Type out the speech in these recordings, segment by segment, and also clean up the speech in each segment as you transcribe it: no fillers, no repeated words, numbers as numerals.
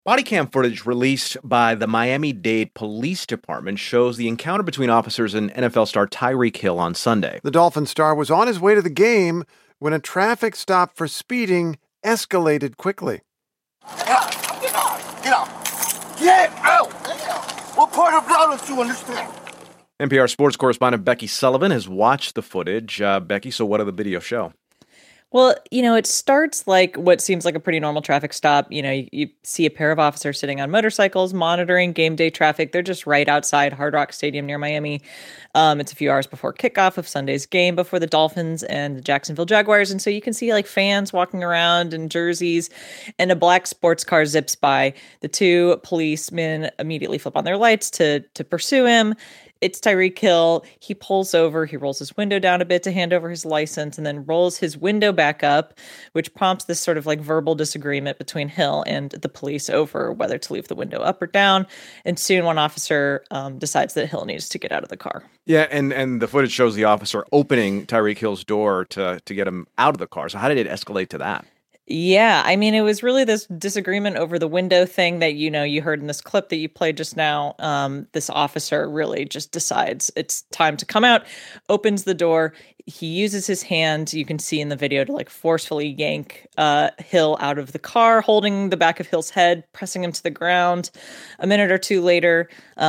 Body cam footage released by the Miami-Dade Police Department shows the encounter between officers and NFL star Tyreek Hill on Sunday. The Dolphin star was on his way to the game when a traffic stop for speeding escalated quickly. Get out! Get out! Get out! Get out! What part of that don't you understand? NPR sports correspondent Becky Sullivan has watched the footage. Becky, so what did the video show? Well, it starts like what seems like a pretty normal traffic stop. You see a pair of officers sitting on motorcycles monitoring game day traffic. They're just right outside Hard Rock Stadium near Miami. It's a few hours before kickoff of Sunday's game before the Dolphins and the Jacksonville Jaguars. And so you can see like fans walking around in jerseys, and a black sports car zips by. The two policemen immediately flip on their lights to pursue him. It's Tyreek Hill. He pulls over, he rolls his window down a bit to hand over his license, and then rolls his window back up, which prompts this sort of like verbal disagreement between Hill and the police over whether to leave the window up or down. And soon one officer decides that Hill needs to get out of the car. Yeah, and the footage shows the officer opening Tyreek Hill's door to get him out of the car. So how did it escalate to that? Yeah, I mean, it was really this disagreement over the window thing that, you heard in this clip that you played just now. This officer really just decides it's time to come out, opens the door. He uses his hand, you can see in the video, to like forcefully yank Hill out of the car, holding the back of Hill's head, pressing him to the ground. A minute or two later,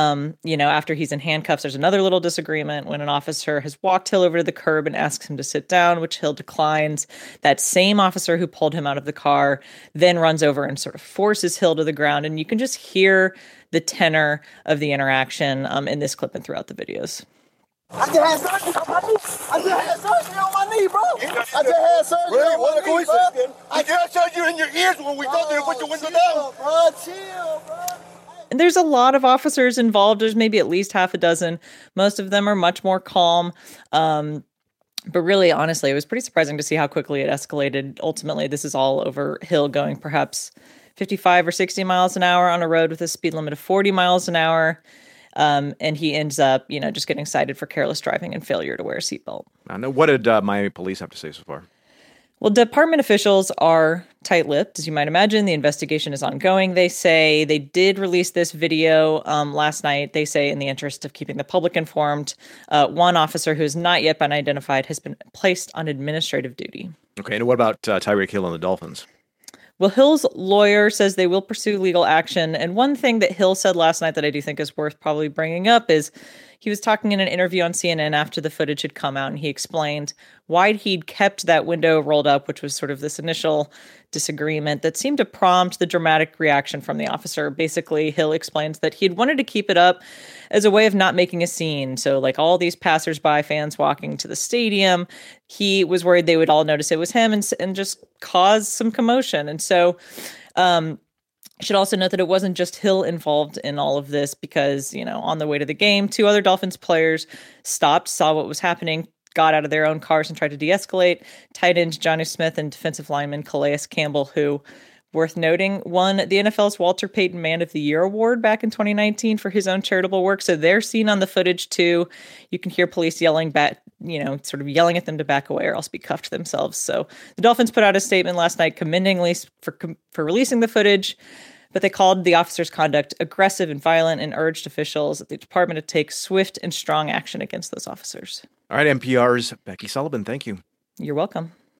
after he's in handcuffs, there's another little disagreement when an officer has walked Hill over to the curb and asks him to sit down, which Hill declines. That same officer who pulled him out of the car then runs over and sort of forces Hill to the ground. And you can just hear the tenor of the interaction in this clip and throughout the videos. I just had surgery on my knee. I just had surgery on my knee, bro. I just had surgery on my knee, bro. I just had surgery in your ears when we thought they would put your window down. Bro, chill, bro. And there's a lot of officers involved. There's maybe at least half a dozen. Most of them are much more calm. But really, honestly, it was pretty surprising to see how quickly it escalated. Ultimately, this is all over Hill going perhaps 55 or 60 miles an hour on a road with a speed limit of 40 miles an hour. And he ends up, just getting cited for careless driving and failure to wear a seatbelt. I know. What did Miami police have to say so far? Well, department officials are tight-lipped, as you might imagine. The investigation is ongoing. They say they did release this video last night. They say in the interest of keeping the public informed. One officer who has not yet been identified has been placed on administrative duty. Okay, and what about Tyreek Hill and the Dolphins? Well, Hill's lawyer says they will pursue legal action. And one thing that Hill said last night that I do think is worth probably bringing up is he was talking in an interview on CNN after the footage had come out, and he explained why he'd kept that window rolled up, which was sort of this initial disagreement that seemed to prompt the dramatic reaction from the officer. Basically, Hill explains that he'd wanted to keep it up as a way of not making a scene. So like all these passersby fans walking to the stadium, he was worried they would all notice it was him and just cause some commotion. And so I should also note that it wasn't just Hill involved in all of this because, on the way to the game, two other Dolphins players stopped, saw what was happening, got out of their own cars and tried to de-escalate. Tight end Johnny Smith and defensive lineman Calais Campbell, who, worth noting, won the NFL's Walter Payton Man of the Year award back in 2019 for his own charitable work. So they're seen on the footage too. You can hear police yelling back, sort of yelling at them to back away or else be cuffed themselves. So the Dolphins put out a statement last night commending Lease for releasing the footage, but they called the officers' conduct aggressive and violent and urged officials at the department to take swift and strong action against those officers. All right, NPR's Becky Sullivan, thank you. You're welcome.